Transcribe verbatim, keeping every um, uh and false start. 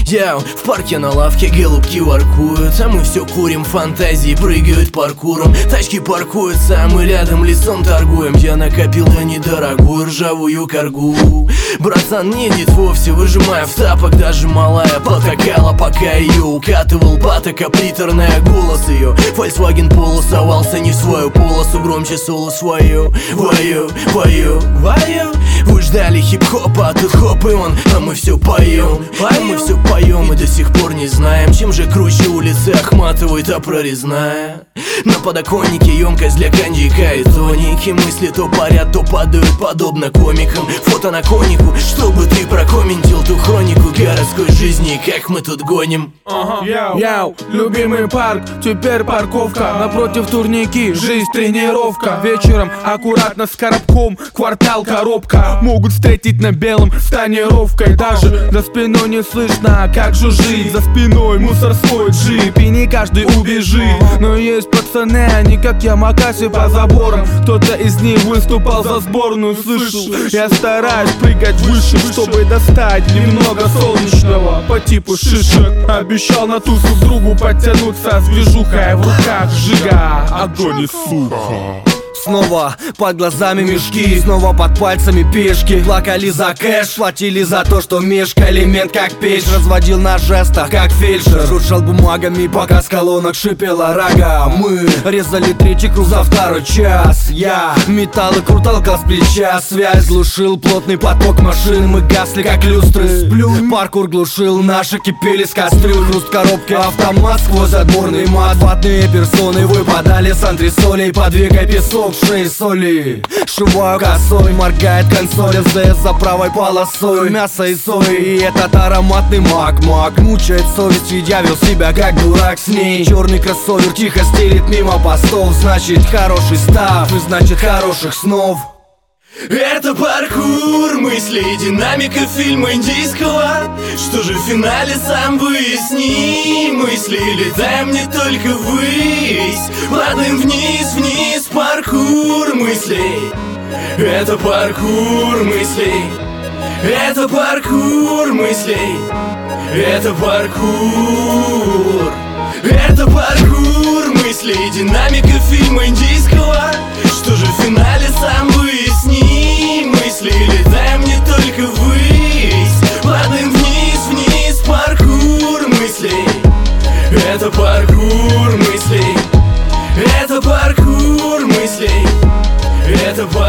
Яу, в парке на лавке голубки воркуют, а мы все курим, фантазии прыгают паркуром. Тачки паркуются, а мы рядом лицом торгуем. Я накопил на недорогую ржавую коргу. Братан не идет вовсе, выжимая в тапок. Даже малая потакала, пока ее укатывал патока. Приторная голос ее, Volkswagen Polo совался не в свою полосу. Громче соло свою, вою, вою, вою. Вы ждали хип-хопа, а тут хоп и он. А мы все поем, а мы все поем и до сих пор не знаем, чем же круче улицы Ахматовой та прорезная. На подоконнике емкость для коньяка и тоники. Мысли то парят, то падают, подобно комикам. Фото на конику, чтобы ты прокомментил ту хронику городской жизни, как мы тут гоним. Ага. Яу, яу, любимый парк, теперь парковка. Напротив турники, жизнь тренировка. Вечером аккуратно с коробком, квартал коробка. Могут встретить на белом с тонировкой. Даже за спиной не слышно, как жужжит. За спиной мусор свой джип, и не каждый убежит. Но есть пацаны, они как Ямакаси по заборам. Кто-то из них выступал за сборную, слышал. Я стараюсь прыгать выше, чтобы достать немного солнечного по типу шишек. Обещал на тусу к другу подтянуться с движухой в руках, жига, огонь и сука. Снова под глазами мешки, снова под пальцами пешки. Плакали за кэш, платили за то, что мешкали. Мент как печь, разводил на жестах, как фельдшер. Шуршал бумагами, пока с колонок шипела рога. Мы резали третий круг за второй час. Я металл и круталка с плеча. Связь глушил плотный поток машин. Мы гасли как люстры. Сплю, паркур глушил, наши кипели с кастрюль. Хруст коробки, автомат сквозь отборный мат. Ватные персоны выпадали с антресолей. Подвигай песок, шеи соли. Шиваю косой, моргает консоль. СДС за правой полосой. Мясо и сои, и этот ароматный мак-мак. Мучает совесть, ведь я вел себя как дурак с ней. Черный кроссовер тихо стелит мимо постов. Значит хороший став, и значит хороших снов. Это паркур, мысли и динамика фильма индийского. Что же в финале, сам выясни. Мысли летаем не только ввысь, падаем вниз, вниз. Паркур мыслей. Это паркур мыслей. Это паркур мыслей. Это паркур. Это паркур мыслей и динамика фильма индийского. Что же в финале, сам выясни. Мысли летаем не только ввысь, падаем вниз, вниз. Паркур мыслей. Это паркур мыслей. Это паркур мыслей. Это паркур.